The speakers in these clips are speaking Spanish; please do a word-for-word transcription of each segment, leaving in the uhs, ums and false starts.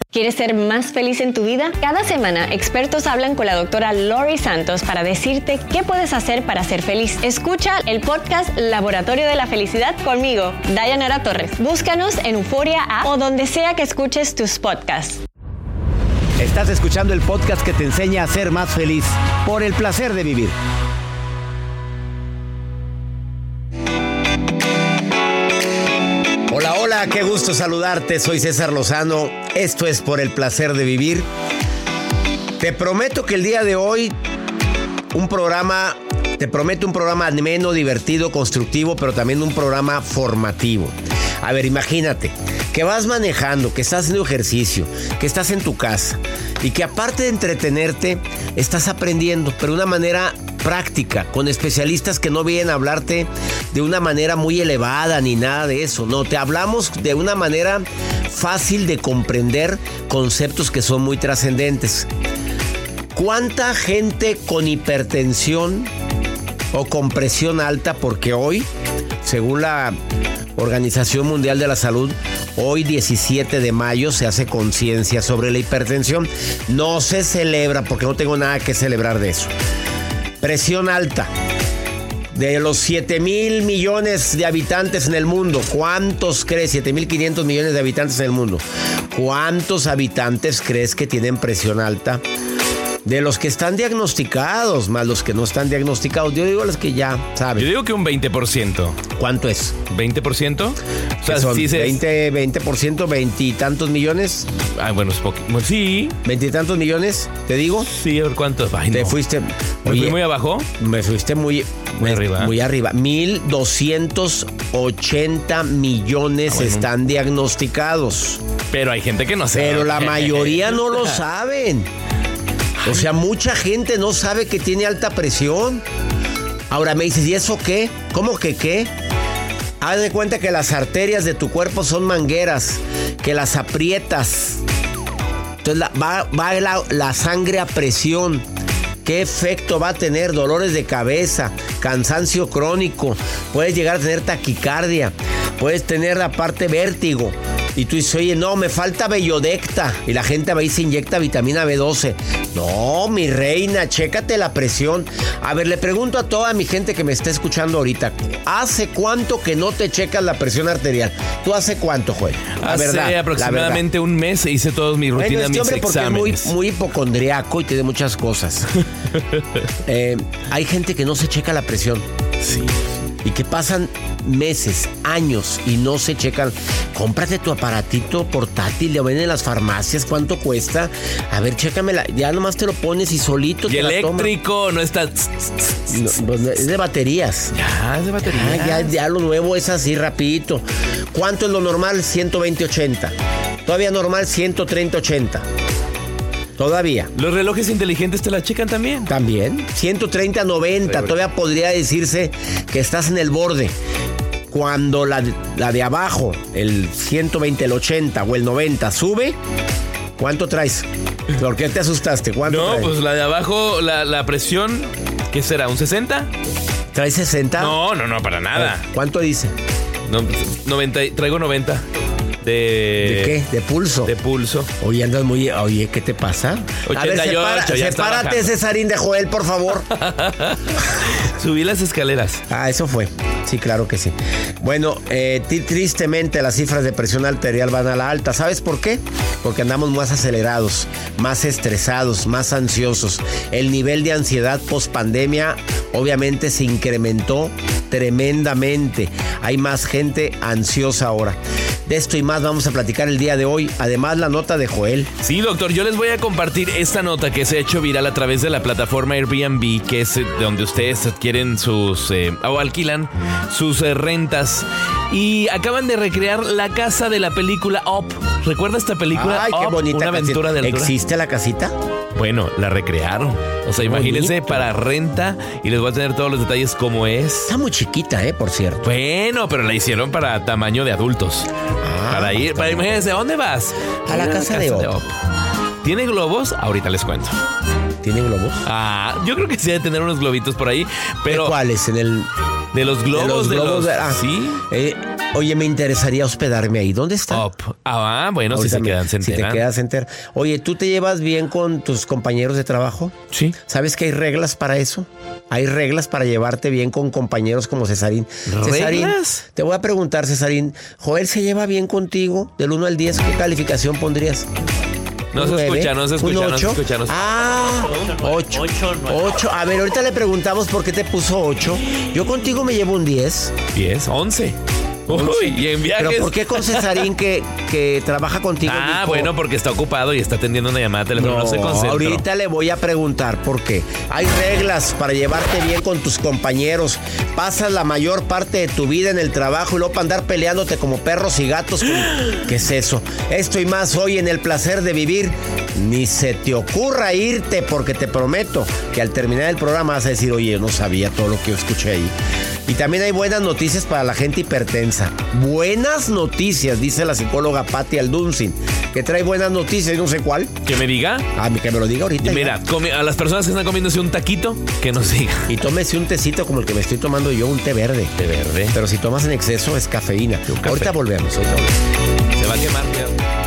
¿Quieres ser más feliz en tu vida? Cada semana, expertos hablan con la doctora Lori Santos para decirte qué puedes hacer para ser feliz. Escucha el podcast Laboratorio de la Felicidad conmigo, Dayanara Torres. Búscanos en Euforia App o donde sea que escuches tus podcasts. Estás escuchando el podcast que te enseña a ser más feliz por el placer de vivir. Hola, hola, qué gusto saludarte. Soy César Lozano. Esto es Por el Placer de Vivir. Te prometo que el día de hoy un programa, te prometo un programa ameno, divertido, constructivo, pero también un programa formativo. A ver, imagínate que vas manejando, que estás haciendo ejercicio, que estás en tu casa y que aparte de entretenerte, estás aprendiendo, pero de una manera práctica, con especialistas que no vienen a hablarte de una manera muy elevada ni nada de eso. No, te hablamos de una manera fácil de comprender conceptos que son muy trascendentes. ¿Cuánta gente con hipertensión o con presión alta? Porque hoy, según la Organización Mundial de la Salud, hoy diecisiete de mayo se hace conciencia sobre la hipertensión. No se celebra porque no tengo nada que celebrar de eso. Presión alta. De los siete mil millones de habitantes en el mundo, ¿cuántos crees? siete mil quinientos millones de habitantes en el mundo. ¿Cuántos habitantes crees que tienen presión alta? De los que están diagnosticados, más los que no están diagnosticados. Yo digo los que ya saben. Yo digo que un veinte por ciento. ¿Cuánto es? ¿veinte por ciento? O sea, son sí se... veinte, veinte por ciento, veintitantos millones. Ah, bueno, es poquito. Sí. ¿Veintitantos millones? ¿Te digo? Sí, a ver cuántos. Ay, ¿Te no. fuiste? ¿Me Oye, fui muy abajo? Me fuiste muy... Muy arriba. Muy arriba. mil doscientos ochenta millones ah, bueno. están diagnosticados. Pero hay gente que no sabe. Pero la mayoría no lo saben. O sea, mucha gente no sabe que tiene alta presión. Ahora me dices, ¿y eso qué? ¿Cómo que qué? Haz de cuenta que las arterias de tu cuerpo son mangueras, que las aprietas. Entonces la, va, va la, la sangre a presión. ¿Qué efecto va a tener? Dolores de cabeza, cansancio crónico, puedes llegar a tener taquicardia, puedes tener aparte vértigo. Y tú dices, oye, no, me falta Bellodecta. Y la gente va y se inyecta vitamina B doce. No, mi reina, chécate la presión. A ver, le pregunto a toda mi gente que me está escuchando ahorita, ¿hace cuánto que no te checas la presión arterial? ¿Tú hace cuánto, Joel? La hace verdad, aproximadamente un mes hice todos mis rutinas, bueno, este mis hombre exámenes. Porque es muy, muy hipocondriaco y tiene muchas cosas. eh, hay gente que no se checa la presión. Sí. Y que pasan meses, años y no se checan. Cómprate tu aparatito portátil, lo venden en las farmacias. ¿Cuánto cuesta? A ver, chécamela. Ya nomás te lo pones y solito y te eléctrico, la no está... No, pues es de baterías. Ya, es de baterías. Ah, ya, ya lo nuevo es así, rapidito. ¿Cuánto es lo normal? ciento veinte ochenta. Todavía normal, ciento treinta ochenta. Todavía. ¿Los relojes inteligentes te la checan también? También. ciento treinta noventa. Pero... Todavía podría decirse que estás en el borde. Cuando la, la de abajo, el ciento veinte, el ochenta o el noventa sube, ¿cuánto traes? ¿Por qué te asustaste? ¿Cuánto No, traes? pues la de abajo, la, la presión, ¿qué será? ¿Un sesenta? ¿Traes sesenta? No, no, no, para nada. ¿Cuánto dice? No, noventa, traigo noventa. De... ¿De qué? ¿De pulso? De pulso. Oye, andas muy... Oye, ¿qué te pasa? ochenta y ocho, a ver, separa, ya sepárate, Cesarín de Joel, por favor. Subí las escaleras. Ah, eso fue. Sí, claro que sí. Bueno, eh, t- tristemente las cifras de presión arterial van a la alta. ¿Sabes por qué? Porque andamos más acelerados, más estresados, más ansiosos. El nivel de ansiedad post-pandemia obviamente se incrementó tremendamente. Hay más gente ansiosa ahora. De esto y más vamos a platicar el día de hoy. Además, la nota de Joel. Sí, doctor, yo les voy a compartir esta nota que se ha hecho viral a través de la plataforma Airbnb, que es donde ustedes adquieren sus... Eh, o alquilan sus eh, rentas. Y acaban de recrear la casa de la película Up. ¿Recuerda esta película? Ay, Up, qué bonita una aventura casita. de altura. ¿Existe la casita? Bueno, la recrearon. O sea, imagínense, bonito. para renta. Y les voy a tener todos los detalles como es. Está muy chiquita, ¿eh? Por cierto. Bueno, pero la hicieron para tamaño de adultos. Ah, para ir, para imagínense, ¿a dónde vas? A la casa, de Op. ¿Tiene globos? Ahorita les cuento. ¿Tiene globos? Ah, yo creo que sí debe tener unos globitos por ahí, pero... ¿De cuáles? En el... De los globos, de los de globos los... de... Ah, ¿sí? Eh, Oye, me interesaría hospedarme ahí. ¿Dónde está? Up. Ah, bueno, Ahorita si se me- quedan, se Si te enteran. quedas entera. Oye, ¿tú te llevas bien con tus compañeros de trabajo? Sí. ¿Sabes que hay reglas para eso? Hay reglas para llevarte bien con compañeros como Cesarín. Cesarín, ¿Reglas? te voy a preguntar, Cesarín. ¿Joel se lleva bien contigo? Del uno al diez, ¿qué calificación pondrías? No ¿Un se nueve? escucha, no se ¿Un escucha, no se ocho? escucha, no se- Ah, ocho. ocho. A ver, ahorita le preguntamos por qué te puso ocho. Yo contigo me llevo un diez. diez, once. Uy, y en viajes. Pero ¿por qué con Cesarín que, que trabaja contigo? Ah, dijo, bueno, porque está ocupado y está atendiendo una llamada de teléfono. No, No, se concentra. ahorita le voy a preguntar por qué. Hay reglas para llevarte bien con tus compañeros. Pasas la mayor parte de tu vida en el trabajo y luego para andar peleándote como perros y gatos. con- ¿Qué es eso? Esto y más hoy en El Placer de Vivir. Ni se te ocurra irte porque te prometo que al terminar el programa vas a decir, oye, yo no sabía todo lo que yo escuché ahí. Y también hay buenas noticias para la gente hipertensa. Buenas noticias, dice la psicóloga Patti Aldunsin, que trae buenas noticias y no sé cuál. Que me diga. Ah, que me lo diga ahorita. Mira, come- a las personas que están comiéndose un taquito, que nos diga. Y tómese un tecito como el que me estoy tomando yo, un té verde. De verde. Pero si tomas en exceso es cafeína. café. Ahorita volvemos. Ahorita volvemos. Se va a quemar. ya.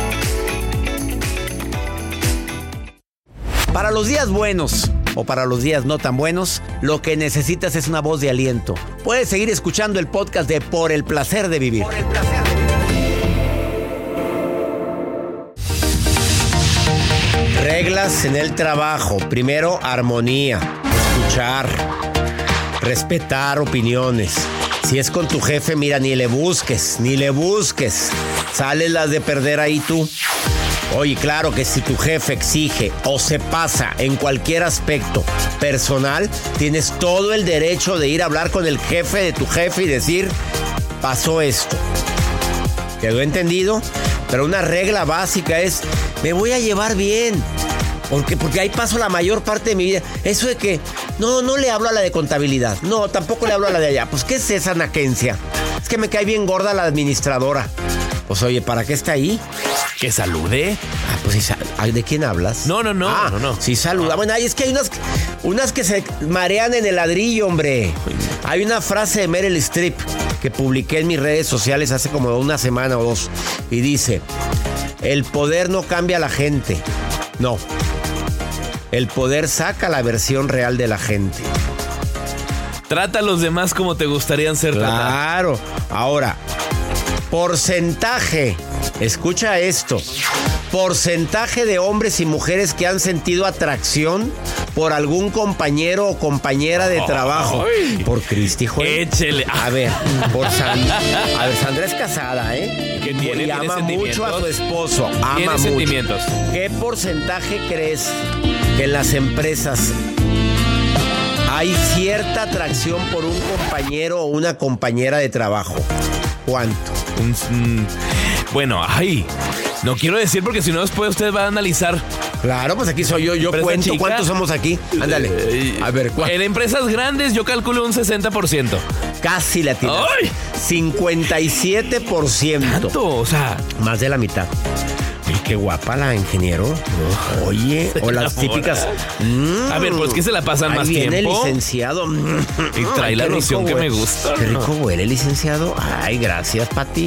Para los días buenos o para los días no tan buenos, lo que necesitas es una voz de aliento. Puedes seguir escuchando el podcast de Por el Placer de Vivir. Por el placer de vivir. Reglas en el trabajo. Primero, armonía. Escuchar. Respetar opiniones. Si es con tu jefe, mira, ni le busques, ni le busques. Sales las de perder ahí tú. Oye, claro que si tu jefe exige o se pasa en cualquier aspecto personal, tienes todo el derecho de ir a hablar con el jefe de tu jefe y decir, pasó esto. ¿Quedó entendido? Pero una regla básica es, me voy a llevar bien. Porque, porque ahí paso la mayor parte de mi vida. Eso de que, no, no le hablo a la de contabilidad. No, tampoco le hablo a la de allá. Pues, ¿qué es esa naquencia? Es que me cae bien gorda la administradora. Pues, oye, ¿para qué está ahí? Que salude. Ah, pues, sí, ¿de quién hablas? No, no, no, Ah, no, no. Sí, saluda. Bueno, ay, es que hay unas, unas que se marean en el ladrillo, hombre. Hay una frase de Meryl Streep que publiqué en mis redes sociales hace como una semana o dos. Y dice, el poder no cambia a la gente. No. El poder saca la versión real de la gente. Trata a los demás como te gustarían ser tratados. Claro. Ahora, porcentaje. Escucha esto. Porcentaje de hombres y mujeres que han sentido atracción por algún compañero o compañera de trabajo. Ay. Por Cristi, hijo. Échele. A ver, por Sandra. A ver, Sandra es casada, ¿eh? ¿Qué tiene? Y ¿Tiene ama mucho a su sentimientos? esposo. Ama Tiene mucho. sentimientos. ¿Qué porcentaje crees que en las empresas hay cierta atracción por un compañero o una compañera de trabajo? ¿Cuánto? Un- un- bueno, ay. No quiero decir porque si no después usted va a analizar. Claro, pues aquí soy yo. Yo ¿Empresa cuento chica? cuántos somos aquí. Ándale. Eh, A ver, ¿cuál? En empresas grandes yo calculo un sesenta por ciento. Casi la tiene. ¡Ay! cincuenta y siete por ciento. ¿Tanto? O sea, Más de la mitad. Oye, qué guapa la ingeniero. Oye, o las enamora. típicas. mm, A ver, pues que se la pasan ahí más viene tiempo. el licenciado. Y trae Ay, la qué rico loción que huele. me gusta. Qué rico huele, licenciado. Ay, gracias, Pati.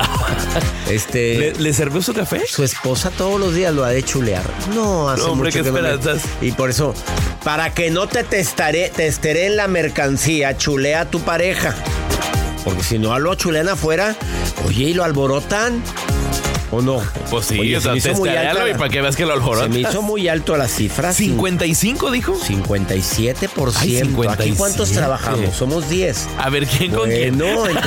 Este. ¿Le, le sirvió su café? Su esposa todos los días lo ha de chulear. No, hace No, hombre, mucho qué que no me- esperanzas. Y por eso, para que no te testaré, testaré en la mercancía, chulea a tu pareja. Porque si no lo chulean afuera, oye, y lo alborotan. ¿O no? Pues sí, Oye, o se sea, me hizo muy testaréalo alta y la- para que veas que lo alborotas. Se me hizo muy alto la cifra. cincuenta y cinco dijo. cincuenta y siete por ciento. Ay, cincuenta y ¿Aquí cuántos siete. trabajamos? Somos diez. A ver, ¿quién con quién? Bueno, ent-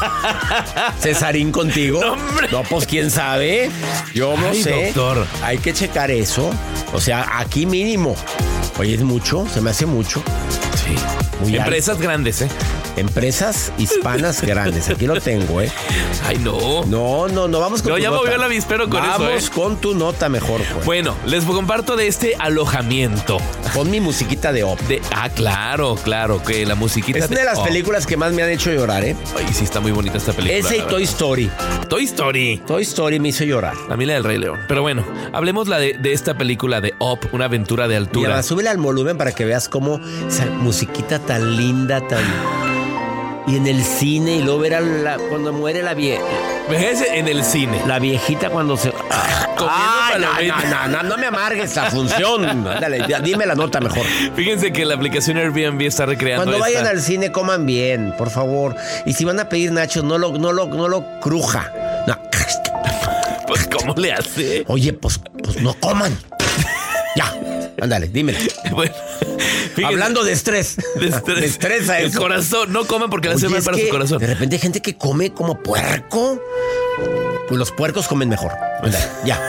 Cesarín contigo. No, hombre. No, pues quién sabe. Yo no Ay, sé. doctor. Hay que checar eso. O sea, aquí mínimo. Oye, es mucho, se me hace mucho. Sí. Muy Empresas grandes, ¿eh? Empresas hispanas grandes. Aquí lo tengo, ¿eh? Ay, no. No, no, no, vamos con No, tu ya nota. movió el avispero con eso, Vamos ¿eh? con tu nota mejor, pues. Bueno, les comparto de este alojamiento. Pon mi musiquita de op. De, ah, claro, claro, que la musiquita Es una de las oh, películas que más me han hecho llorar, ¿eh? Ay, sí, está muy bonita esta película. Ese y la Toy verdad. Story. Toy Story. Toy Story me hizo llorar. A mí la del Rey León. Pero bueno, hablemos la de, de esta película de Up, una aventura de altura. Mira, súbele al volumen para que veas cómo esa musiquita tan linda, tan... Y en el cine, y luego ver a la, cuando muere la vieja. Fíjese en el cine. La viejita cuando se... Ay, no, no, no, no me amargues la función. Dale, dime la nota mejor. Fíjense que la aplicación Airbnb está recreando Cuando esta... vayan al cine, coman bien, por favor. Y si van a pedir nachos, no lo, no lo, no lo cruja. No. Pues, ¿cómo le hace? Oye, pues, pues no coman. Ya, ándale, dímelo. Bueno, fíjense, hablando de estrés. De estrés. De estrés a El eso. corazón, no coman porque le hace Oye, mal es para que su corazón. De repente hay gente que come como puerco. Pues los puercos comen mejor. Ándale,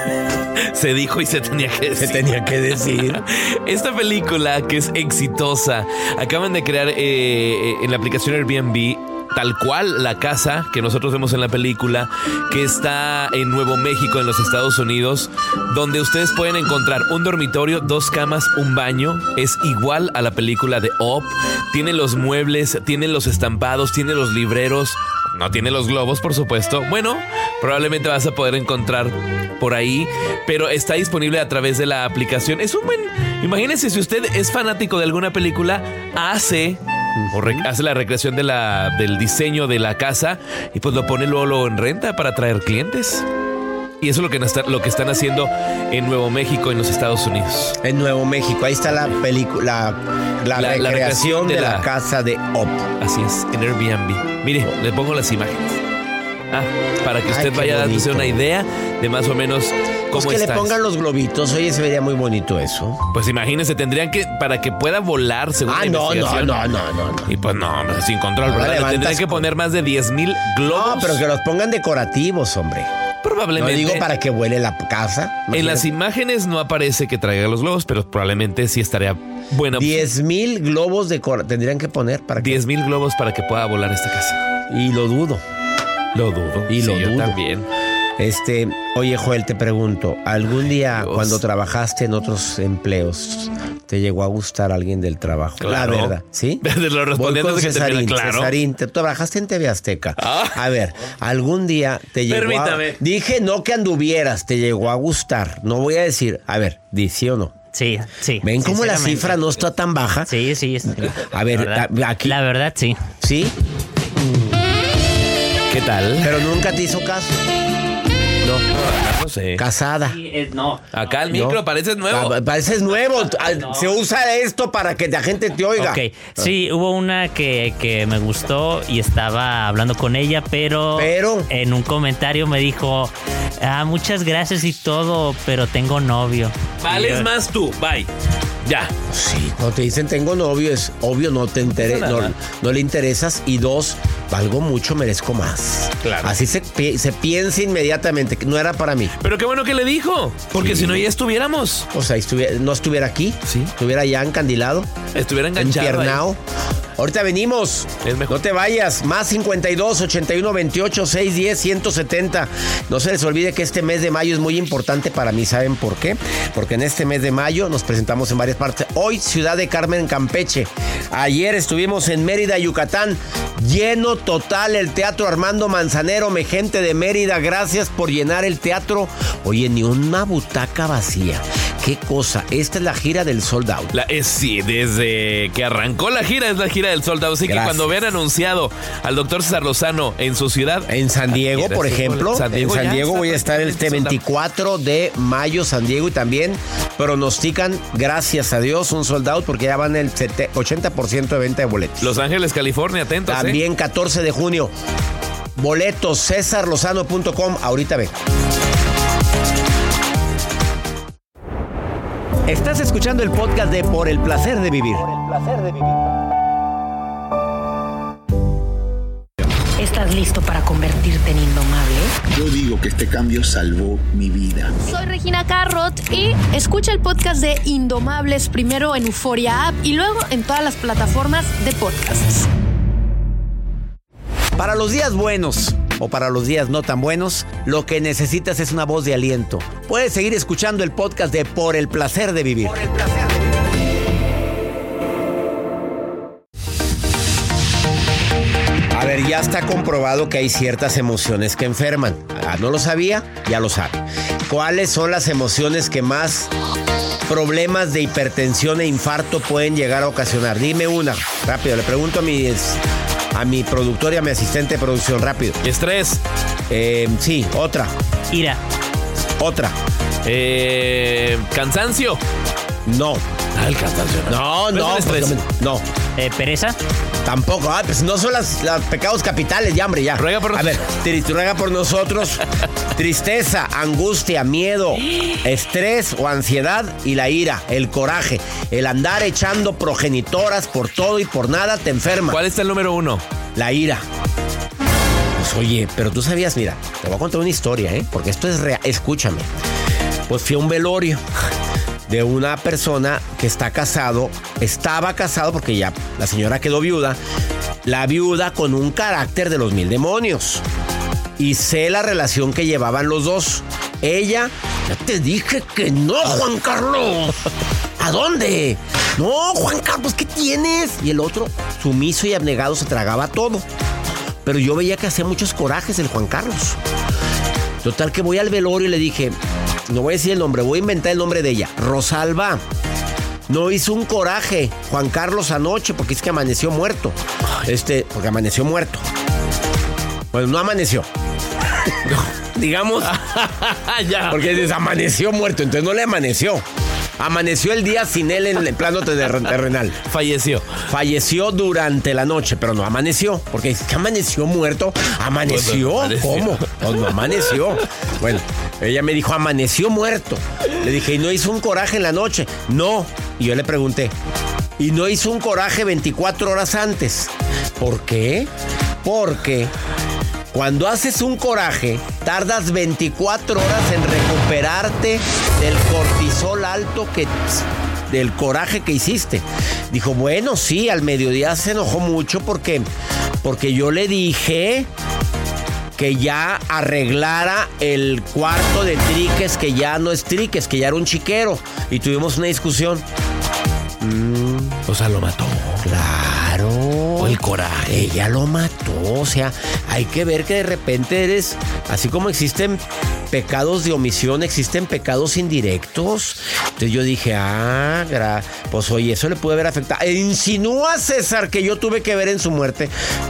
ya. Se dijo y se tenía que decir. Se tenía que decir. Esta película, que es exitosa, acaban de crear eh, en la aplicación Airbnb tal cual la casa que nosotros vemos en la película, que está en Nuevo México, en los Estados Unidos, donde ustedes pueden encontrar un dormitorio, dos camas, un baño. Es igual a la película de Up. Tiene los muebles, tiene los estampados, tiene los libreros. No tiene los globos, por supuesto. Bueno, probablemente vas a poder encontrar por ahí, pero está disponible a través de la aplicación. Es un buen... Imagínense, si usted es fanático de alguna película, hace... O re- hace la recreación de la, del diseño de la casa y pues lo pone luego, luego en renta para atraer clientes. Y eso es lo que, está, lo que están haciendo en Nuevo México, en los Estados Unidos. En Nuevo México, ahí está la película, la, la, la recreación de, de la, la casa de Up. Así es, en Airbnb. Mire, le pongo las imágenes. Ah, para que usted Ay, vaya dándose una idea de más o menos cómo pues que está. le pongan los globitos, oye, se vería muy bonito eso. Pues imagínense, tendrían que, para que pueda volar según ah, la no, investigación. no, no, no, no. Y pues no, no sin control, Ahora ¿verdad? Le tendrían levantas que poner más de diez mil globos. No, pero que los pongan decorativos, hombre. Probablemente. No digo para que huele la casa. Imagínate. En las imágenes no aparece que traiga los globos, pero probablemente sí estaría buena opción. diez mil globos de cor- tendrían que poner para que... diez mil globos para que pueda volar esta casa. Y lo dudo. Lo dudo. Y Sí, lo yo dudo. también. Este, oye, Joel, te pregunto, ¿algún día Dios. cuando trabajaste en otros empleos te llegó a gustar alguien del trabajo? Claro. La verdad, ¿sí? Lo respondí Voy con antes de que Cesarín, terminara, claro. Cesarín, te trabajaste en T V Azteca. Ah. A ver, ¿algún día te llegó Permítame. a... Dije no que anduvieras, te llegó a gustar. No voy a decir, a ver, di sí o no. Sí, sí. ¿Ven cómo la sinceramente. cifra no está tan baja? Sí, sí. sí. A ver, La verdad, a- aquí... La verdad, sí. ¿Sí? ¿Qué tal? Pero nunca te hizo caso. No. No sé. Casada. Sí, eh, no. Acá el No. micro parece nuevo. Ah, Pareces nuevo. Ah, Se usa esto para que la gente te oiga. Ok, sí, hubo una que, que me gustó y estaba hablando con ella, pero, Pero. en un comentario me dijo, ah, muchas gracias y todo, pero tengo novio. Y Vales yo, más tú. Bye. Ya. Sí, cuando te dicen tengo novio, es obvio, no te intere- No pasa no, nada. no le interesas. Y dos, valgo mucho, merezco más. Claro. Así se, pi- se piensa inmediatamente, que no era para mí. Pero qué bueno que le dijo. Porque Sí. si no, ya estuviéramos. O sea, estuviera- no estuviera aquí, Sí. estuviera ya encandilado, Estuviera enganchado. empiernado. Ahorita venimos. Es mejor. No te vayas. Más cincuenta y dos, ochenta y uno, veintiocho, seiscientos diez, ciento setenta. No se les olvide que este mes de mayo es muy importante para mí. ¿Saben por qué? Porque en este mes de mayo nos presentamos en varias partes. Hoy, Ciudad de Carmen, Campeche. Ayer estuvimos en Mérida, Yucatán. Lleno total el Teatro Armando Manzanero. Mi gente de Mérida, gracias por llenar el teatro. Oye, ni una butaca vacía. Qué cosa. Esta es la gira del Sold Out. La, es, sí, desde que arrancó la gira es la gira del Sold Out. Así Gracias. que cuando vean anunciado al doctor César Lozano en su ciudad. En San Diego, por Gracias, ejemplo, San Diego en San ya Diego está voy a estar el prácticamente veinticuatro de mayo, San Diego, y también pronostican, gracias a Dios, un sold out porque ya van el ochenta por ciento de venta de boletos. Los Ángeles, California, atentos. También ¿eh? catorce de junio. Boletos, cesar lozano punto com. Ahorita ve. Estás escuchando el podcast de Por el placer de vivir. ¿Estás listo para convertirte en indomable? Yo digo que este cambio salvó mi vida. Soy Regina Carrot y escucha el podcast de Indomables primero en Euforia App y luego en todas las plataformas de podcasts. Para los días buenos o para los días no tan buenos, lo que necesitas es una voz de aliento. Puedes seguir escuchando el podcast de Por el placer de vivir. A ver, ya está comprobado que hay ciertas emociones que enferman. Ah, no lo sabía, ya lo sabe. ¿Cuáles son las emociones que más problemas de hipertensión e infarto pueden llegar a ocasionar? Dime una. Rápido, le pregunto a mis a mi productor y a mi asistente de producción, rápido. Estrés. Eh, sí, otra. Ira. Otra. Eh, cansancio. No. Ah, el cansancio. No, ¿No no. es el estrés? No. Eh, pereza. Tampoco, ah, pues no son las, los pecados capitales, ya, hombre, ya. Ruega por A ver, tri- ruega por nosotros. Tristeza, angustia, miedo, estrés o ansiedad y la ira, el coraje, el andar echando progenitoras por todo y por nada te enferma. ¿Cuál está el número uno? La ira. Pues oye, pero tú sabías, mira, te voy a contar una historia, ¿eh? Porque esto es real. Escúchame. Pues fui a un velorio de una persona que está casado, estaba casado porque ya la señora quedó viuda, la viuda con un carácter de los mil demonios. Y sé la relación que llevaban los dos. Ella, ya te dije que no, Juan Carlos. ¿A dónde? No, Juan Carlos, ¿qué tienes? Y el otro, sumiso y abnegado, se tragaba todo. Pero yo veía que hacía muchos corajes el Juan Carlos. Total que voy al velorio y le dije, no voy a decir el nombre, voy a inventar el nombre de ella. Rosalba, no hizo un coraje Juan Carlos anoche porque es que amaneció muerto. Este, porque amaneció muerto. Bueno, no amaneció. Digamos, Ya. porque desamaneció muerto, entonces no le amaneció. Amaneció el día sin él en el plano terrenal. Falleció. Falleció durante la noche, pero no amaneció. Porque es que amaneció muerto. ¿Amaneció? Pues no amaneció. ¿Cómo? Pues no amaneció. Bueno, ella me dijo, amaneció muerto. Le dije, ¿y no hizo un coraje en la noche? No. Y yo le pregunté, ¿y no hizo un coraje veinticuatro horas antes? ¿Por qué? Porque cuando haces un coraje, tardas veinticuatro horas en recuperarte del cortisol alto que, del coraje que hiciste. Dijo, bueno, sí, al mediodía se enojó mucho porque, porque yo le dije que ya arreglara el cuarto de triques, que ya no es triques, que ya era un chiquero. Y tuvimos una discusión. Mm, O sea, lo mató. claro. O el coraje. Ella lo mató. O sea, hay que ver que de repente eres, así como existen pecados de omisión, existen pecados indirectos. Entonces yo dije, ah, gra- pues oye, eso le puede haber afectado. E insinúa, César, que yo tuve que ver en su muerte.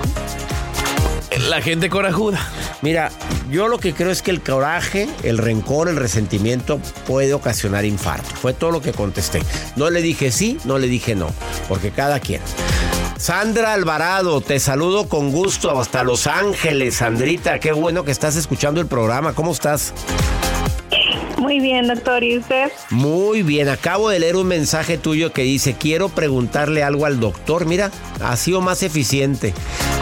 La gente corajuda. Mira, yo lo que creo es que el coraje, el rencor, el resentimiento puede ocasionar infarto. Fue todo lo que contesté. No le dije sí, no le dije no, porque cada quien. Sandra Alvarado, te saludo con gusto hasta Los Ángeles. Sandrita, qué bueno que estás escuchando el programa. ¿Cómo estás? Muy bien, doctor. ¿Y usted? Muy bien, acabo de leer un mensaje tuyo que dice, quiero preguntarle algo al doctor. Mira, ha sido más eficiente.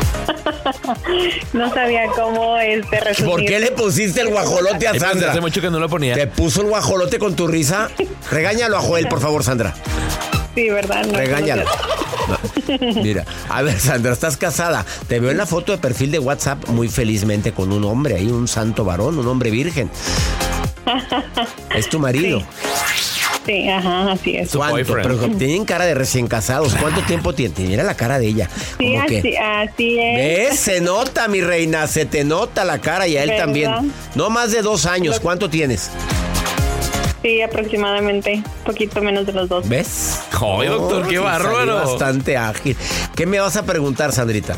No sabía cómo este resumir. ¿Por qué le pusiste el guajolote a Eh, pues, Sandra? Hace mucho que no lo ponía. ¿Te puso el guajolote con tu risa? Regáñalo a Joel, por favor, Sandra. Sí, ¿verdad? No, Regáñalo. no. Mira, a ver, Sandra, estás casada. Te veo en la foto de perfil de WhatsApp muy felizmente con un hombre ahí, un santo varón, un hombre virgen. Es tu marido. Sí. Sí, ajá, así es. Su ¿Cuánto? boyfriend. Pero tienen cara de recién casados. ¿Cuánto tiempo tienen? Mira la cara de ella. Sí, Como que- así, así es. ¿Ves? Se nota, mi reina. Se te nota la cara y a él ¿Verdad? también. No más de dos años. ¿Cuánto tienes? Sí, aproximadamente. Un poquito menos de los dos. ¿Ves? Ay, doctor, qué sí, bárbaro. salió bastante ágil. ¿Qué me vas a preguntar, Sandrita?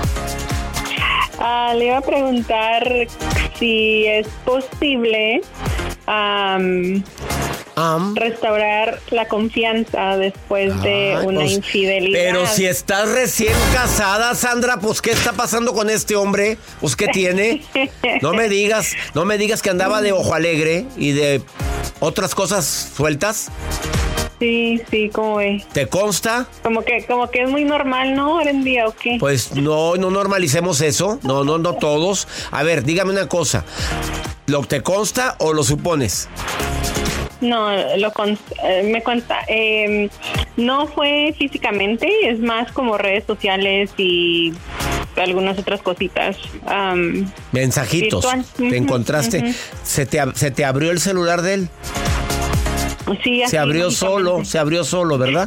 Ah, le iba a preguntar si es posible am, Am. restaurar la confianza después de Ay, una pues, infidelidad. Pero si estás recién casada, Sandra, pues ¿qué está pasando con este hombre? Pues ¿qué tiene? No me digas, no me digas que andaba de ojo alegre y de otras cosas sueltas. Sí, sí, ¿cómo ve? ¿Te consta? Como que, como que es muy normal, ¿no? Ahora en día, ¿o qué? Pues no, no normalicemos eso. No, no, no todos. A ver, dígame una cosa. ¿Lo te consta o lo supones? No, lo con- eh, me cuenta. Eh, no fue físicamente, es más como redes sociales y algunas otras cositas. Um, Mensajitos. Virtual. ¿Te Ujú, encontraste? ujú. ¿Se te, ab- se te abrió el celular de él? sí, así, Se abrió básicamente. solo, se abrió solo, ¿verdad?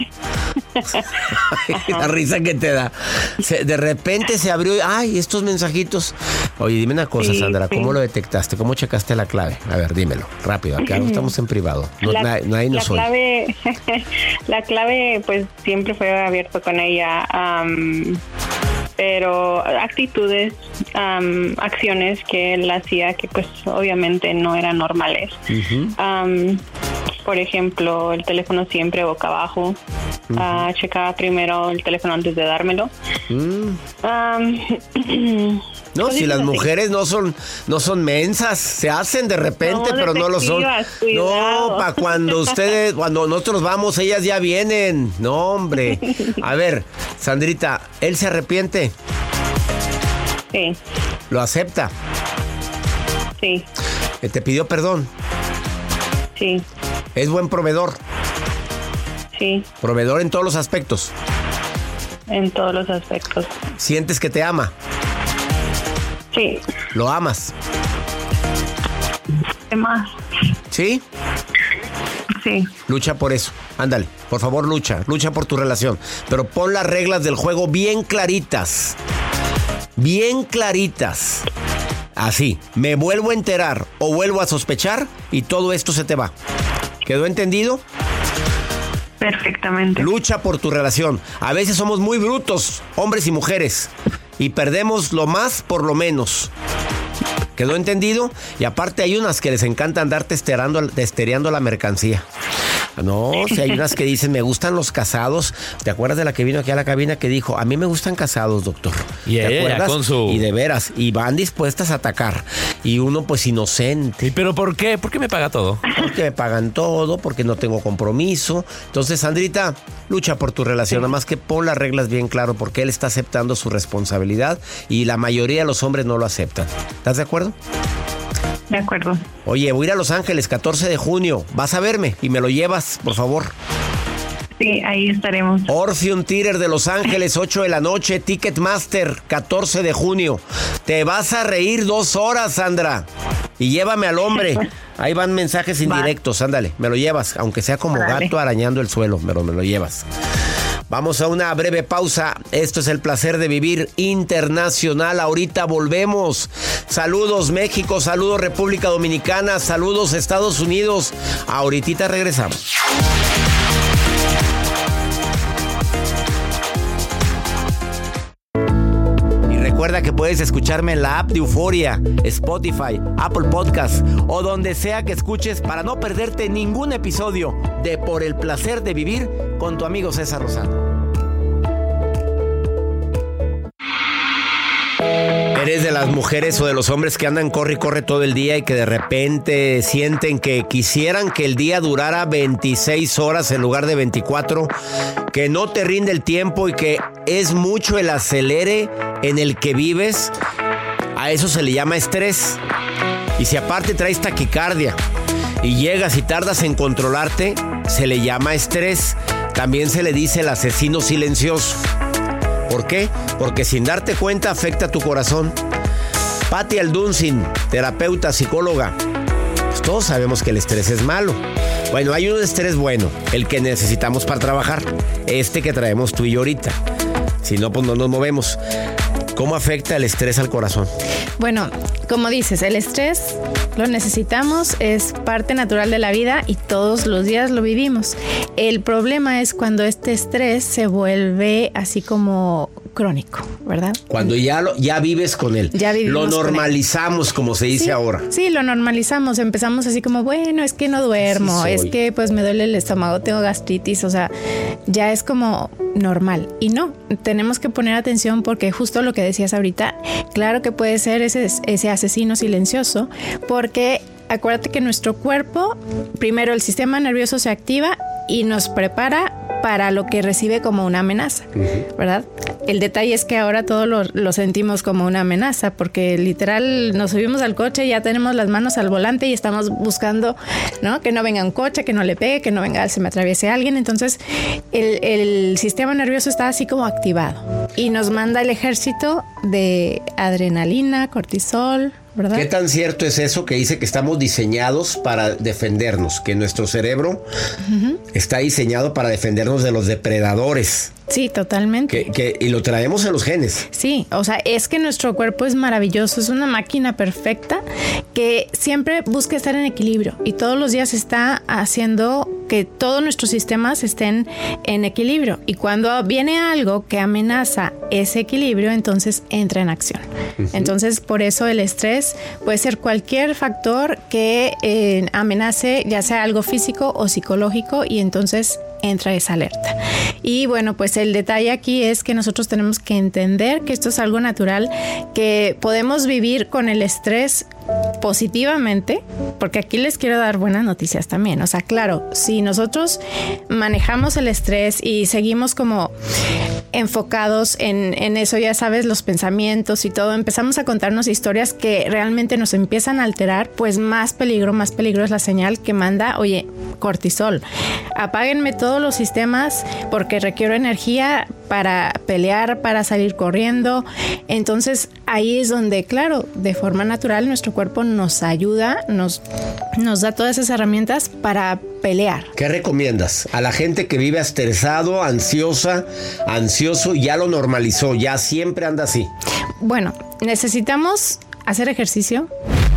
La risa que te da. Se- de repente se abrió. Ay, estos mensajitos. Oye, dime una cosa, Sí, Sandra. ¿Cómo sí. lo detectaste? ¿Cómo checaste la clave? A ver, dímelo. Rápido. Acá no estamos en privado. No, la, na- nadie la nos oye. clave, la clave, pues siempre fue abierto con ella. Um, pero actitudes, um, acciones que él hacía que pues obviamente no eran normales. Uh-huh. Um, por ejemplo, el teléfono siempre boca abajo. Uh-huh. Uh, checaba primero el teléfono antes de dármelo. Uh-huh. Um, no, si las mujeres no son no son mensas, se hacen de repente, no, pero no lo son. Cuidado. No, para cuando ustedes, cuando nosotros vamos, ellas ya vienen. No, hombre. A ver, Sandrita, ¿él se arrepiente? Sí. ¿Lo acepta? Sí. ¿Te pidió perdón? Sí. ¿Es buen proveedor? Sí. ¿Proveedor en todos los aspectos? En todos los aspectos. ¿Sientes que te ama? Sí. ¿Lo amas? ¿Qué más? ¿Sí? Sí. Lucha por eso. Ándale, por favor, lucha. Lucha por tu relación. Pero pon las reglas del juego bien claritas. Bien claritas. Así, me vuelvo a enterar o vuelvo a sospechar y todo esto se te va. ¿Quedó entendido? Perfectamente. Lucha por tu relación. A veces somos muy brutos, hombres y mujeres, y perdemos lo más por lo menos. ¿Quedó entendido? Y aparte hay unas que les encanta andar testeando, testereando la mercancía. No, si hay unas que dicen, me gustan los casados. ¿Te acuerdas de la que vino aquí a la cabina que dijo, a mí me gustan casados, doctor? Y ¿Te ella acuerdas? Con su... Y de veras, y van dispuestas a atacar. Y uno pues inocente. ¿Y pero por qué? ¿Por qué me paga todo? Porque me pagan todo, porque no tengo compromiso. Entonces, Sandrita, lucha por tu relación. Nada más que pon las reglas bien claro, porque él está aceptando su responsabilidad y la mayoría de los hombres no lo aceptan. ¿Estás de acuerdo? De acuerdo. Oye, voy a ir a Los Ángeles, catorce de junio. Vas a verme y me lo llevas, por favor. Sí, ahí estaremos. Orpheum Theater de Los Ángeles, ocho de la noche. Ticketmaster, catorce de junio. Te vas a reír dos horas, Sandra. Y llévame al hombre. Ahí van mensajes indirectos, ándale. Me lo llevas, aunque sea como Dale. Gato arañando el suelo, pero me lo llevas. Vamos a una breve pausa. Esto es El Placer de Vivir Internacional. Ahorita volvemos. Saludos México, saludos República Dominicana, saludos Estados Unidos. Ahorita regresamos. Y recuerda que puedes escucharme en la app de Euforia, Spotify, Apple Podcast o donde sea que escuches para no perderte ningún episodio de Por el Placer de Vivir con tu amigo César Lozano. ¿Eres de las mujeres o de los hombres que andan corre y corre todo el día y que de repente sienten que quisieran que el día durara veintiséis horas en lugar de veinticuatro? Que no te rinde el tiempo y que es mucho el acelere en el que vives. A eso se le llama estrés. Y si aparte traes taquicardia y llegas y tardas en controlarte, se le llama estrés. También se le dice el asesino silencioso. ¿Por qué? Porque sin darte cuenta afecta a tu corazón. Patti Alduncin, terapeuta, psicóloga. Pues todos sabemos que el estrés es malo. Bueno, hay un estrés bueno, el que necesitamos para trabajar. Este que traemos tú y yo ahorita. Si no, pues no nos movemos. ¿Cómo afecta el estrés al corazón? Bueno, como dices, el estrés lo necesitamos, es parte natural de la vida y todos los días lo vivimos. El problema es cuando este estrés se vuelve así como crónico, ¿verdad? Cuando ya lo, ya vives con él. Ya vivimos lo normalizamos, como se dice sí, ahora. Sí, lo normalizamos. Empezamos así como, bueno, es que no duermo, sí es que pues me duele el estómago, tengo gastritis, o sea, ya es como normal. Y no, tenemos que poner atención porque justo lo que decías ahorita, claro que puede ser ese, ese asesino silencioso, porque acuérdate que nuestro cuerpo, primero el sistema nervioso se activa y nos prepara para lo que recibe como una amenaza, ¿verdad? El detalle es que ahora todo lo, lo sentimos como una amenaza, porque literal nos subimos al coche y ya tenemos las manos al volante y estamos buscando, ¿no? Que no venga un coche, que no le pegue, que no venga, se me atraviese alguien. Entonces el, el sistema nervioso está así como activado y nos manda el ejército de adrenalina, cortisol, ¿verdad? ¿Qué tan cierto es eso que dice que estamos diseñados para defendernos? Que nuestro cerebro uh-huh. está diseñado para defendernos de los depredadores. Sí, totalmente. Que, que, y lo traemos en los genes. Sí, o sea, es que nuestro cuerpo es maravilloso, es una máquina perfecta que siempre busca estar en equilibrio y todos los días está haciendo que todos nuestros sistemas estén en equilibrio. Y cuando viene algo que amenaza ese equilibrio, entonces entra en acción. Uh-huh. Entonces, por eso el estrés puede ser cualquier factor que eh, amenace, ya sea algo físico o psicológico, y entonces entra esa alerta. Y bueno, pues el detalle aquí es que nosotros tenemos que entender que esto es algo natural, que podemos vivir con el estrés positivamente, porque aquí les quiero dar buenas noticias también. O sea, claro, si nosotros manejamos el estrés y seguimos como enfocados en, en eso, ya sabes, los pensamientos y todo, empezamos a contarnos historias que realmente nos empiezan a alterar, pues más peligro, más peligro es la señal que manda, oye, cortisol, apáguenme todos los sistemas porque requiero energía para pelear, para salir corriendo. Entonces ahí es donde, claro, de forma natural nuestro cuerpo nos ayuda, nos, nos da todas esas herramientas para pelear. ¿Qué recomiendas a la gente que vive estresado, ansiosa, ansioso, ya lo normalizó, ya siempre anda así? Bueno, necesitamos hacer ejercicio,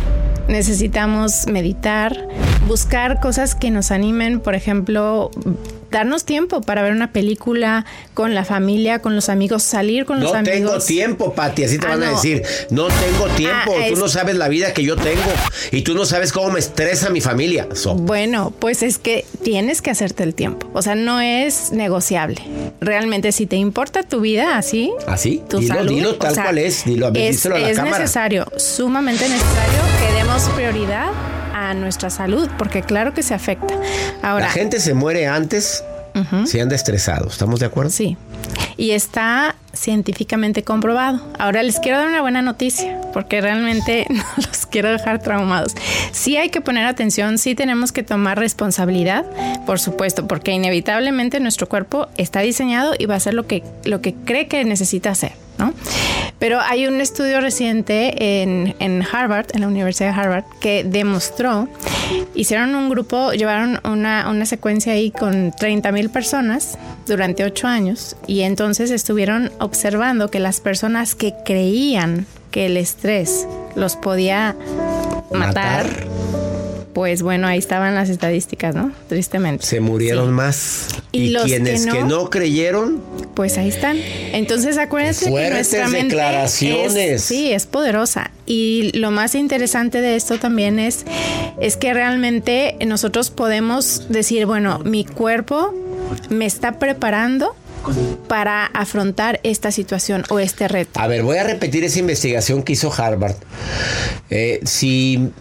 necesitamos meditar, buscar cosas que nos animen, por ejemplo, darnos tiempo para ver una película con la familia, con los amigos, salir con los no amigos. No tengo tiempo, Pati, así te ah, van a no. decir. No tengo tiempo, ah, tú es... no sabes la vida que yo tengo y tú no sabes cómo me estresa mi familia. So. Bueno, pues es que tienes que hacerte el tiempo. O sea, no es negociable. Realmente, si te importa tu vida así, ¿así? Tu dilo, salud, dilo tal o sea, cual es. Dilo, a ver, es, díselo a la es cámara. necesario, sumamente necesario que demos prioridad a nuestra salud, porque claro que se afecta. Ahora, la gente se muere antes uh-huh. si anda estresado. ¿Estamos de acuerdo? Sí. Y está científicamente comprobado. Ahora les quiero dar una buena noticia, porque realmente no los quiero dejar traumados. Sí hay que poner atención, sí tenemos que tomar responsabilidad, por supuesto, porque inevitablemente nuestro cuerpo está diseñado y va a hacer lo que, lo que cree que necesita hacer, ¿no? Pero hay un estudio reciente en, en Harvard, en la Universidad de Harvard, que demostró, hicieron un grupo, llevaron una, una secuencia ahí con treinta mil personas durante ocho años, y entonces estuvieron observando que las personas que creían que el estrés los podía matar, matar. Pues bueno, ahí estaban las estadísticas, ¿no? Tristemente. Se murieron sí. más. Y, y los quienes que no, que no creyeron, pues ahí están. Entonces acuérdense que nuestra mente declaraciones. Es, sí, es poderosa. Y lo más interesante de esto también es, es que realmente nosotros podemos decir, bueno, mi cuerpo me está preparando para afrontar esta situación o este reto. A ver, voy a repetir esa investigación que hizo Harvard. Eh, si...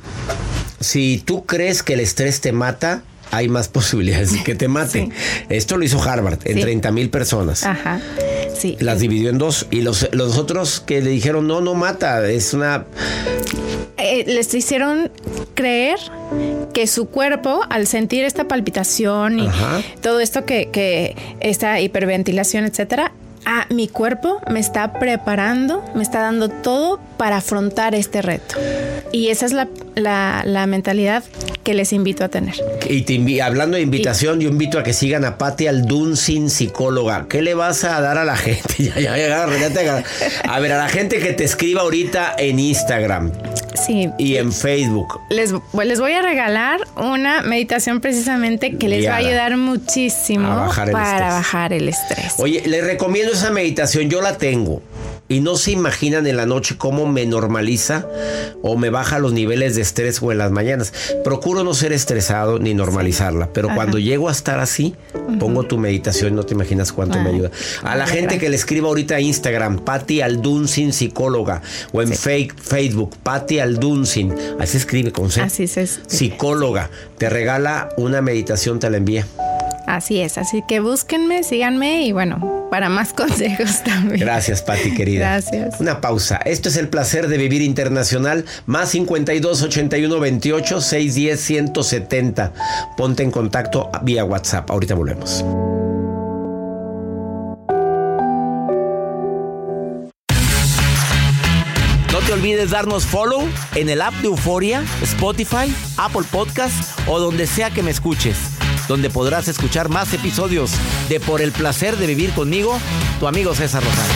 Si tú crees que el estrés te mata, hay más posibilidades de que te mate. Sí. Esto lo hizo Harvard en sí. treinta mil personas. Ajá. Sí. Las dividió en dos. Y los, los otros que le dijeron, no, no mata, es una... Eh, les hicieron creer que su cuerpo, al sentir esta palpitación y Ajá. todo esto que, que esta hiperventilación, etcétera, ah, mi cuerpo me está preparando, me está dando todo para afrontar este reto. Y esa es la, la, la mentalidad que les invito a tener. Y te invi- hablando de invitación, y, yo invito a que sigan a Pati Alduncin, psicóloga. ¿Qué le vas a dar a la gente? ya, ya, ya, ya te agarra. A ver, a la gente que te escriba ahorita en Instagram. Sí. Y en Facebook. Les, les voy a regalar una meditación precisamente que les Diana. va a ayudar muchísimo a bajar para estrés. bajar el estrés. Oye, les recomiendo esa meditación, yo la tengo. Y no se imaginan en la noche cómo me normaliza o me baja los niveles de estrés o en las mañanas. Procuro no ser estresado ni normalizarla, pero Ajá. cuando llego a estar así, uh-huh. pongo tu meditación y no te imaginas cuánto Ay. me ayuda. A la Ay, gente gracias. que le escriba ahorita a Instagram, Pati Alduncin, psicóloga, o en sí. fake, Facebook, Pati Alduncin, así se escribe con C. Así se escribe. Psicóloga, te regala una meditación, te la envía. Así es, así que búsquenme, síganme y bueno, para más consejos también. Gracias, Pati, querida. Gracias. Una pausa. Esto es El Placer de Vivir Internacional, más cincuenta y dos, ochenta y uno, veintiocho, seiscientos diez, ciento setenta. Ponte en contacto vía WhatsApp. Ahorita volvemos. No te olvides darnos follow en el app de Euforia, Spotify, Apple Podcasts o donde sea que me escuches, donde podrás escuchar más episodios de Por el Placer de Vivir conmigo, tu amigo César Lozano.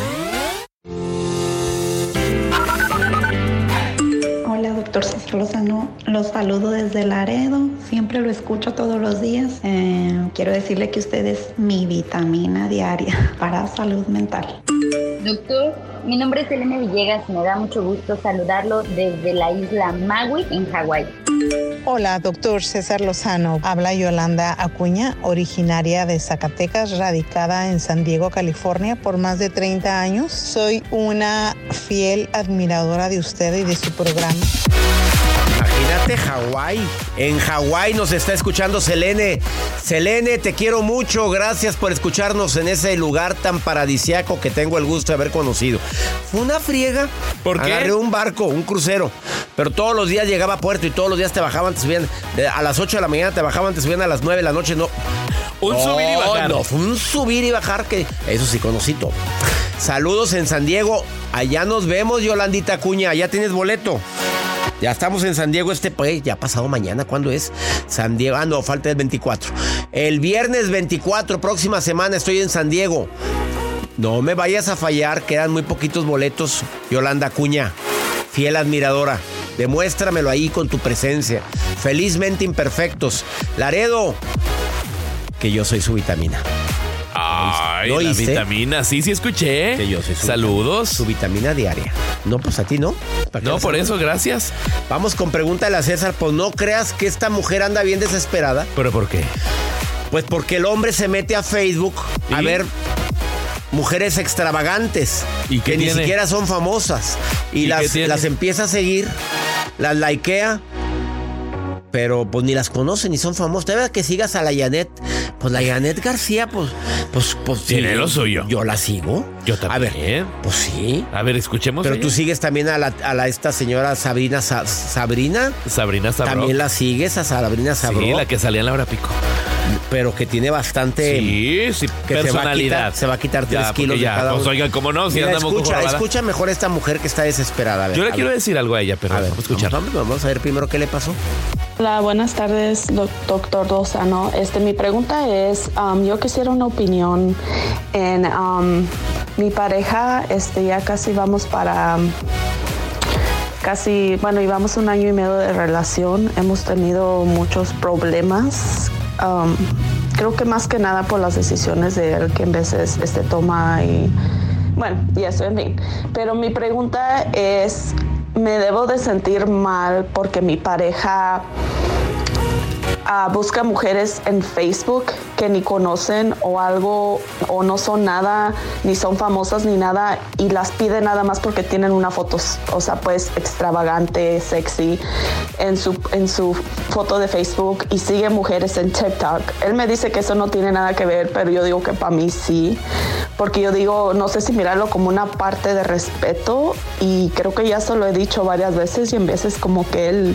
Hola, doctor César Lozano. Lozano, los saludo desde Laredo, siempre lo escucho todos los días. Eh, quiero decirle que usted es mi vitamina diaria para salud mental. Doctor, mi nombre es Elena Villegas, me da mucho gusto saludarlo desde la isla Maui, en Hawái. Hola, doctor César Lozano. Habla Yolanda Acuña, originaria de Zacatecas, radicada en San Diego, California, por más de treinta años. Soy una fiel admiradora de usted y de su programa. Imagínate Hawái. En Hawái nos está escuchando Selene. Selene, te quiero mucho. Gracias por escucharnos en ese lugar tan paradisiaco que tengo el gusto de haber conocido. Fue una friega. ¿Por qué? Agarré un barco, un crucero. Pero todos los días llegaba a puerto y todos los días te bajaban, te subían. A las ocho de la mañana te bajaban, te subían a las nueve de la noche. No. Un no, subir y bajar. No, fue un subir y bajar que eso sí conocí todo. Saludos en San Diego. Allá nos vemos, Yolandita Acuña. Ya tienes boleto. Ya estamos en San Diego, este pues, ya pasado mañana, ¿cuándo es? San Diego, ah, no, falta el veinticuatro. El viernes veinticuatro, próxima semana, estoy en San Diego. No me vayas a fallar, quedan muy poquitos boletos, Yolanda Acuña, fiel admiradora. Demuéstramelo ahí con tu presencia. Felizmente imperfectos. Laredo, que yo soy su vitamina. Ay, ¿No la oíste? vitamina, sí, sí escuché. Que yo soy su Saludos. Su vitamina diaria. No, pues a ti no. No, por eso, gracias. Vamos con pregúntale a César. Pues no creas que esta mujer anda bien desesperada. ¿Pero por qué? Pues porque el hombre se mete a Facebook ¿Y? a ver mujeres extravagantes ¿Y qué que ni tiene? siquiera son famosas. Y, ¿Y las, qué tiene? las empieza a seguir, las likea, pero pues ni las conoce ni son famosas. Te ves que sigas a la Janet. Pues la Janet García, pues, pues, pues Tiene sí, lo suyo. Yo la sigo. Yo también. A ver, pues sí. A ver, escuchemos. Pero ella. tú sigues también a la, a la esta señora Sabrina Sa- Sabrina. Sabrina Sabró. También la sigues a Sabrina Sabró. Sí, la que salía en la hora pico. Pero que tiene bastante. Sí, sí, que personalidad. Se va a quitar, se va a quitar tres Ya, kilos porque ya, de cada pues, uno. oiga, ¿cómo no? Si Mira, andamos con escucha, jorobada. escucha mejor a esta mujer que está desesperada. A ver, Yo le a quiero ver. decir algo a ella, pero A ver, vamos a escuchar. Vamos, vamos a ver primero qué le pasó. Hola, buenas tardes, doc- doctor Lozano. Este, mi pregunta es, um, yo quisiera una opinión en um, mi pareja, este, ya casi vamos para, um, casi, bueno, llevamos un año y medio de relación, hemos tenido muchos problemas, um, creo que más que nada por las decisiones de él que en veces este, toma y, bueno, y eso, en fin. Pero mi pregunta es, ¿me debo de sentir mal porque mi pareja uh, busca mujeres en Facebook que ni conocen o algo, o no son nada, ni son famosas ni nada, y las pide nada más porque tienen una foto, o sea, pues extravagante, sexy, en su, en su foto de Facebook, y sigue mujeres en TikTok? Él me dice que eso no tiene nada que ver, pero yo digo que para mí sí, porque yo digo, no sé si mirarlo como una parte de respeto, y creo que ya se lo he dicho varias veces, y en veces como que él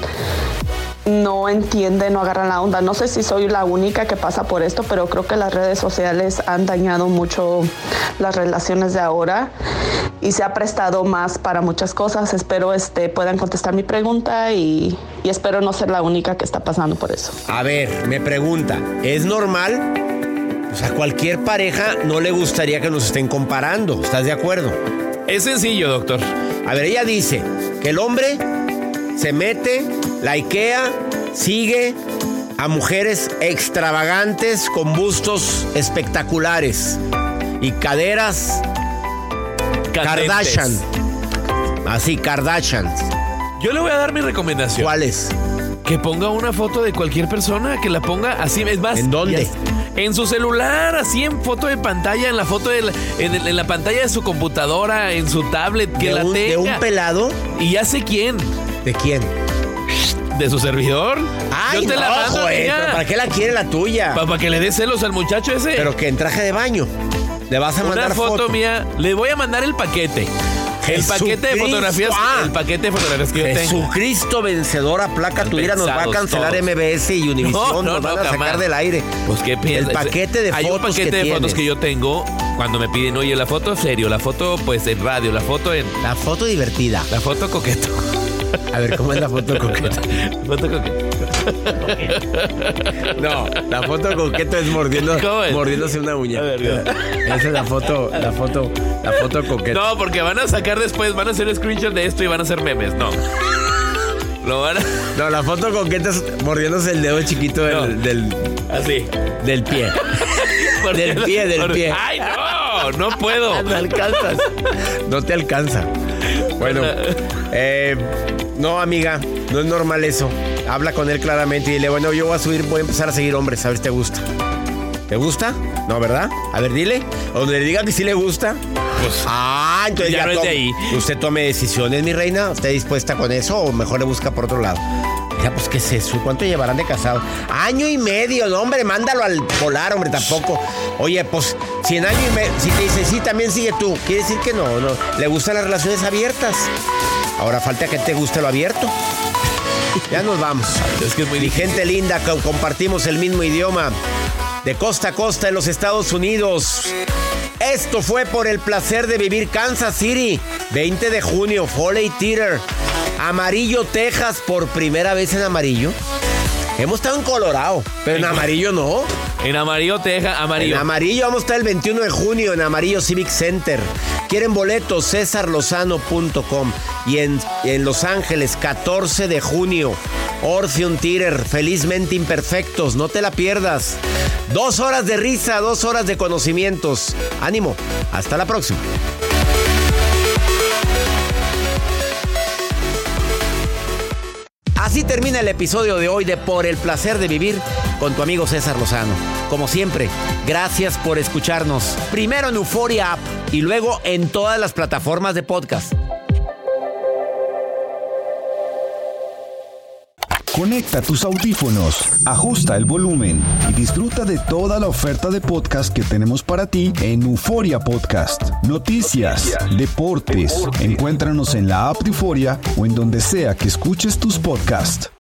no entiende, no agarra la onda. No sé si soy la única que pasa por esto, pero creo que las redes sociales han dañado mucho las relaciones de ahora y se ha prestado más para muchas cosas. Espero este, puedan contestar mi pregunta y, y espero no ser la única que está pasando por eso. A ver, me pregunta, ¿es normal? O sea, cualquier pareja no le gustaría que nos estén comparando. ¿Estás de acuerdo? Es sencillo, doctor. A ver, ella dice que el hombre se mete, likea, sigue a mujeres extravagantes con bustos espectaculares y caderas Candentes. Kardashian. Así, Kardashian. Yo le voy a dar mi recomendación. ¿Cuál es? Que ponga una foto de cualquier persona, que la ponga así, es más. ¿En dónde? ya- En su celular, así en foto de pantalla, en la foto de la, en, el- en la pantalla de su computadora, en su tablet, que ¿De la un, tenga. de un pelado? Y ya sé quién. ¿De quién? ¿De su servidor? Ay, Yo te no, la mando, joder, mira. ¿pero ¿para qué la quiere la tuya? Pa- Para que le dé celos al muchacho ese. Pero que en traje de baño. Le vas a mandar Una foto, foto. mía. Le voy a mandar el paquete. El paquete de Jesucristo. fotografías. Ah. El paquete de fotografías que yo tengo. Jesucristo vencedor a placa tuya nos va a Pensados cancelar todos. M B S y Univision. No, no, nos van no, a sacar jamás. del aire. Pues qué piensas. El paquete de Hay fotos un paquete que de fotos tienes. que yo tengo cuando me piden, oye, la foto serio, la foto pues en radio, la foto en. La foto divertida. La foto coqueto. A ver, ¿cómo es la foto coqueta? Foto coqueto. No, la foto coqueta es mordiendo, ¿Cómo es? mordiéndose una uña. A ver, mira. Esa es la foto, la foto, la foto coqueta. No, porque van a sacar después, van a hacer screenshot de esto y van a hacer memes. No. Lo van a... No, la foto con que estás mordiéndose el dedo chiquito del... No. del Así. Del pie. Del pie, del pie. ¡Ay, no! No puedo. No alcanzas. No te alcanza. Bueno, eh, no, amiga, no es normal eso. Habla con él claramente y dile, bueno, yo voy a subir, voy a empezar a seguir hombres, a ver si te gusta. ¿Te gusta? No, ¿verdad? A ver, dile. O donde le diga que sí le gusta. Pues, ah, entonces ya, ya no es to- de ahí. Usted tome decisiones, mi reina. ¿Está dispuesta con eso o mejor le busca por otro lado? Ya, pues, ¿qué es eso? ¿Cuánto llevarán de casado? Año y medio, no, hombre, mándalo al polar, hombre, tampoco. Oye, pues, si en año y medio, si te dice sí, también sigue tú. Quiere decir que no, no. Le gustan las relaciones abiertas. Ahora falta que te guste lo abierto. Ya nos vamos. Es que es muy Mi difícil. gente linda, co- compartimos el mismo idioma. De costa a costa en los Estados Unidos. Esto fue por el placer de vivir Kansas City. veinte de junio, Foley Theater. Amarillo, Texas, por primera vez en amarillo. Hemos estado en Colorado, pero en amarillo no. En amarillo, Texas, amarillo. En amarillo vamos a estar el veintiuno de junio en Amarillo Civic Center. ¿Quieren boletos? cesar lozano punto com. Y en, en Los Ángeles, catorce de junio, Orpheum Theater, Felizmente Imperfectos. No te la pierdas. Dos horas de risa, dos horas de conocimientos. Ánimo. Hasta la próxima. Así termina el episodio de hoy de Por el placer de vivir con tu amigo César Lozano. Como siempre, gracias por escucharnos. Primero en Euforia App y luego en todas las plataformas de podcast. Conecta tus audífonos, ajusta el volumen y disfruta de toda la oferta de podcast que tenemos para ti en Euforia Podcast. Noticias, deportes. Encuéntranos en la app de Euforia o en donde sea que escuches tus podcasts.